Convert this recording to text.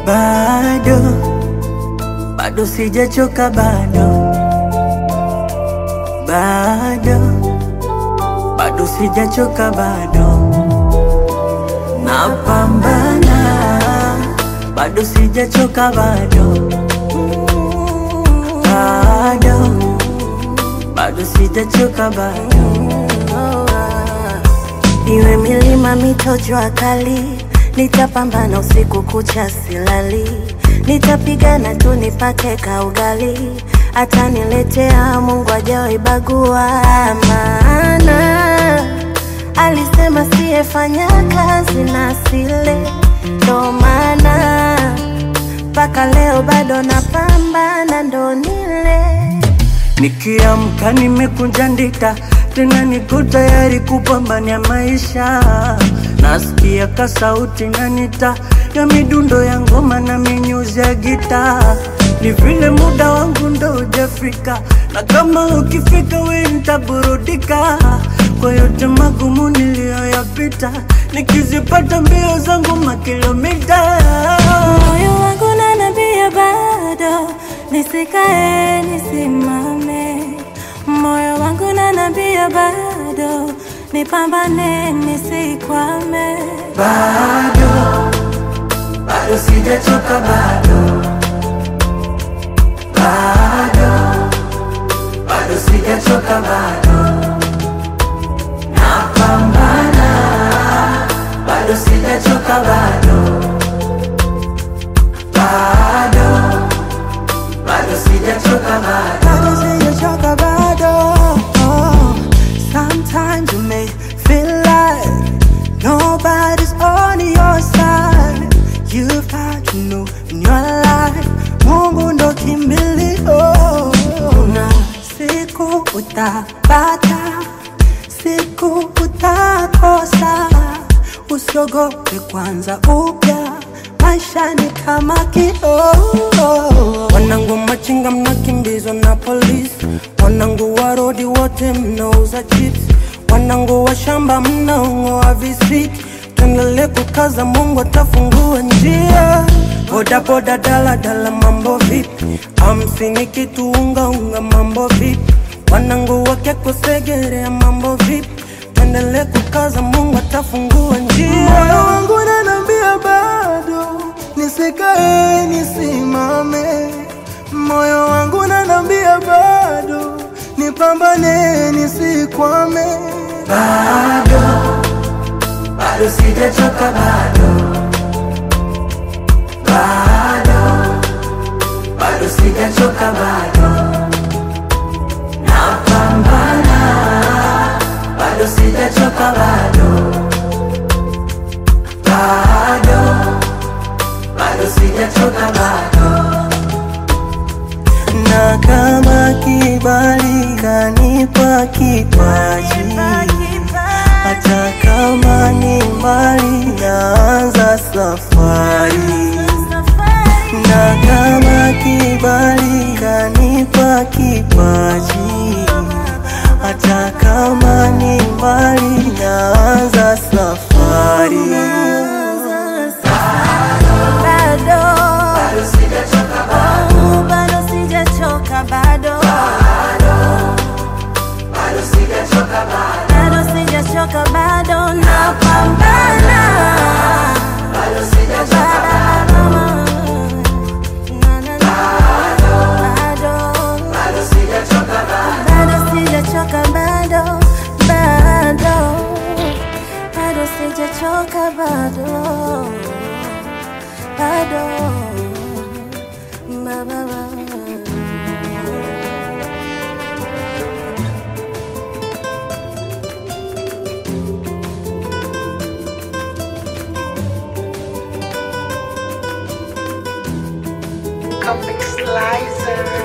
Bado, bado sijachoka bado. Bado, bado sijachoka bado. Napambana, bado sijachoka bado. Bado, bado sijachoka bado. Iwe milima, mito, jua kali, nitapambana usiku kucha silali. Nitapigana tu nipate kaugali, ataniletea Mungu hajawahi bagua. Maana alisema siyefanya kazi na sile, ndo maana mpaka leo bado napambana ndo nile. Nikiamka nimekunja ndita, tena niko tayari kupambania maisha. Nasikia kasauti nanita ya midundo ya ngoma na minyuzi ya gita. Ni vile muda wangu ndo hujafika, na kama ukifika we nitaburudika. Kwa yote magumu niliyoyapita, nikizipata mbio zangu makilomita. Moyo wangu unaniambia bado, nisikae nisimame. Moyo wangu unaniambia bado, nipambane nisikwame. Bado, bado sijachoka bado. Bado, bado sijachoka bado. Napambana, bado sijachoka bado. Bado, bado sijachoka bado. Bado sijachoka bado. Sometimes you may feel like nobody's on your side. You've had to know in your life Mungu ndo kimbilio. Na siku utapata, siku utakosa. Usiogope kwanza upya, maisha ni kama kioo. Wanangu machinga mnakimbizwa na polisi, wanangu wa rodi wote mnauza chips, wanangu wa shamba mnaongoa visiki. Tuendelee kukaza, Mungu atafungua njia. Boda boda, dala dala, mambo vipi? 50 kitu unga unga, mambo vipi? Wanangu wake kusegerea, mambo vipi? Tuendelee kukaza, Mungu atafungua njia. Moyo wangu unaniambia bado, nisikae nisimame. Moyo wangu unaniambia bado, nipambane nisikwame. Bado, bado sijachoka bado. Bado, bado sijachoka bado. Napambana, bado sijachoka bado. Bado, bado sijachoka bado. Na kama kibali kanipa kipaji, hata kama ni mbali naanza safari. Na kama kibali kanipa kipaji, hata kama ni mbali naanza safari. Bado, bado sijachoka bado. Bado sijachoka bado. Bado sijachoka bado. Bado sijachoka bado, napambana. Bado sijachoka bado. Bado sijachoka bado. Bado sijachoka bado. Bado sijachoka bado. Bado. Comic Slicer.